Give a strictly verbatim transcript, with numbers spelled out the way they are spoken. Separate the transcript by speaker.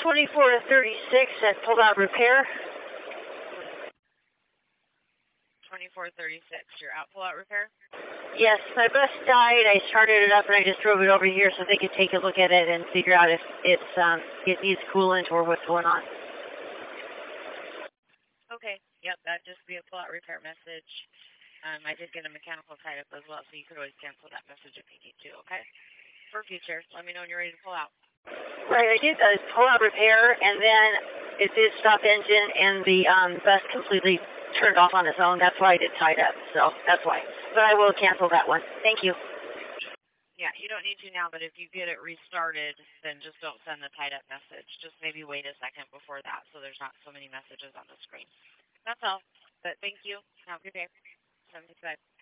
Speaker 1: twenty-four thirty-six at Pull Out Repair.
Speaker 2: twenty-four thirty-six, you're at Pull Out Repair?
Speaker 1: Yes, my bus died. I started it up and I just drove it over here so they could take a look at it and figure out if it's um it needs coolant or what's going on.
Speaker 2: Okay, yep, that'd just be a Pull Out Repair message. Um, I did get a mechanical tied up as well, so you could always cancel that message if you need to, okay? For future, let me know when you're ready to pull out.
Speaker 1: Right, I did a Pull Out Repair, and then it did stop engine, and the um, bus completely turned off on its own. That's why I did tied up, so that's why. But I will cancel that one. Thank you.
Speaker 2: Yeah, you don't need to now, but if you get it restarted, then just don't send the tied up message. Just maybe wait a second before that so there's not so many messages on the screen. That's all. But thank you. Have a good day. seventy-five.